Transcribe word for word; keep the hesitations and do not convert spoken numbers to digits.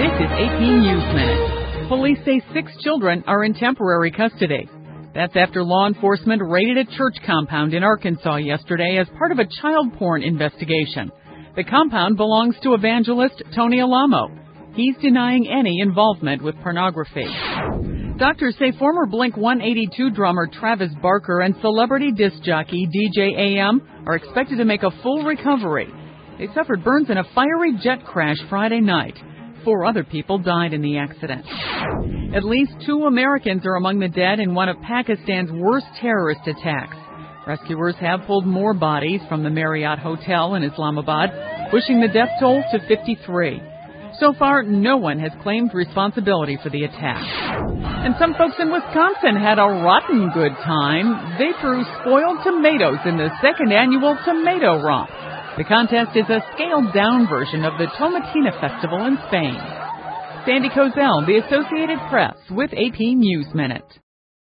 This is A P News Minute. Police say six children are in temporary custody. That's after law enforcement raided a church compound in Arkansas yesterday as part of a child porn investigation. The compound belongs to evangelist Tony Alamo. He's denying any involvement with pornography. Doctors say former Blink one eighty-two drummer Travis Barker and celebrity disc jockey D J A M are expected to make a full recovery. They suffered burns in a fiery jet crash Friday night. Four other people died in the accident. At least two Americans are among the dead in one of Pakistan's worst terrorist attacks. Rescuers have pulled more bodies from the Marriott Hotel in Islamabad, pushing the death toll to fifty-three. So far, no one has claimed responsibility for the attack. And some folks in Wisconsin had a rotten good time. They threw spoiled tomatoes in the second annual Tomato Romp. The contest is a scaled-down version of the Tomatina Festival in Spain. Sandy Kozel, The Associated Press, with A P News Minute.